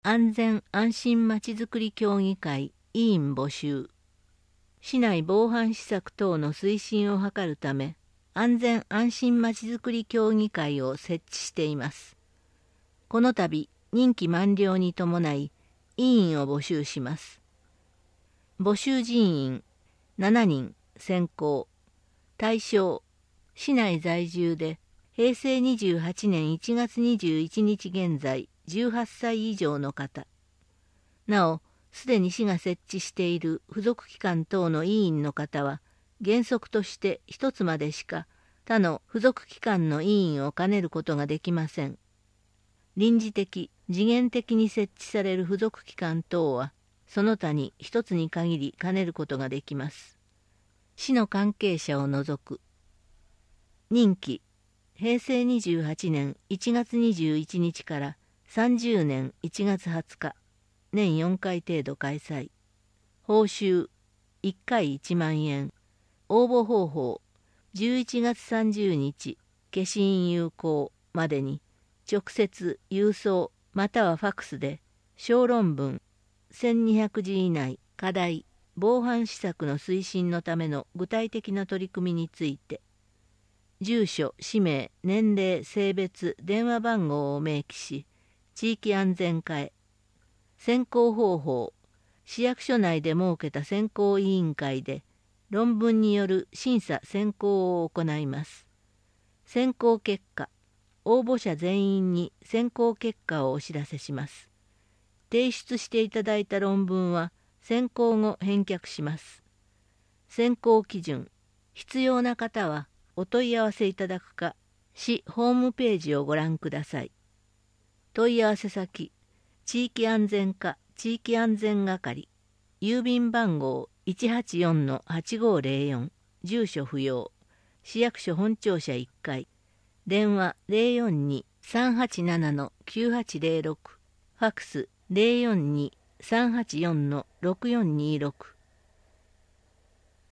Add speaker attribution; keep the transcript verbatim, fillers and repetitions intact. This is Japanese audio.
Speaker 1: 安全安心まちづくり協議会委員募集。市内防犯施策等の推進を図るため、安全安心まちづくり協議会を設置しています。この度、任期満了に伴い、委員を募集します。募集人員しちにん選考。対象、市内在住で、平成にじゅうはちねんいちがつにじゅういちにち現在、じゅうはっさい以上の方。なお、すでに市が設置している付属機関等の委員の方は、原則として一つまでしか他の付属機関の委員を兼ねることができません。臨時的、時限的に設置される付属機関等は、その他に一つに限り兼ねることができます。市の関係者を除く。任期、平成にじゅうはちねんいちがつにじゅういちにちからさんじゅうねんいちがつはつか、年よんかい程度開催。報酬、いっかいいちまんえん。応募方法、じゅういちがつさんじゅうにち、消印有効までに、直接、郵送、またはファクスで、小論文、せんにひゃくじ以内、課題、防犯施策の推進のための具体的な取り組みについて、住所、氏名、年齢、性別、電話番号を明記し、地域安全課へ。選考方法、市役所内で設けた選考委員会で、論文による審査選考を行います。選考結果、応募者全員に選考結果をお知らせします。提出していただいた論文は、選考後返却します。選考基準、必要な方はお問い合わせいただくか、市ホームページをご覧ください。問い合わせ先、地域安全課地域安全係、郵便番号 いちはちよんのはちごーぜろよん、住所不要、市役所本庁舎いっかい、電話 ゼロよんに さんはちななのきゅうはちゼロろく、ファクス ゼロよんに さんはちよんのろくよんにろく、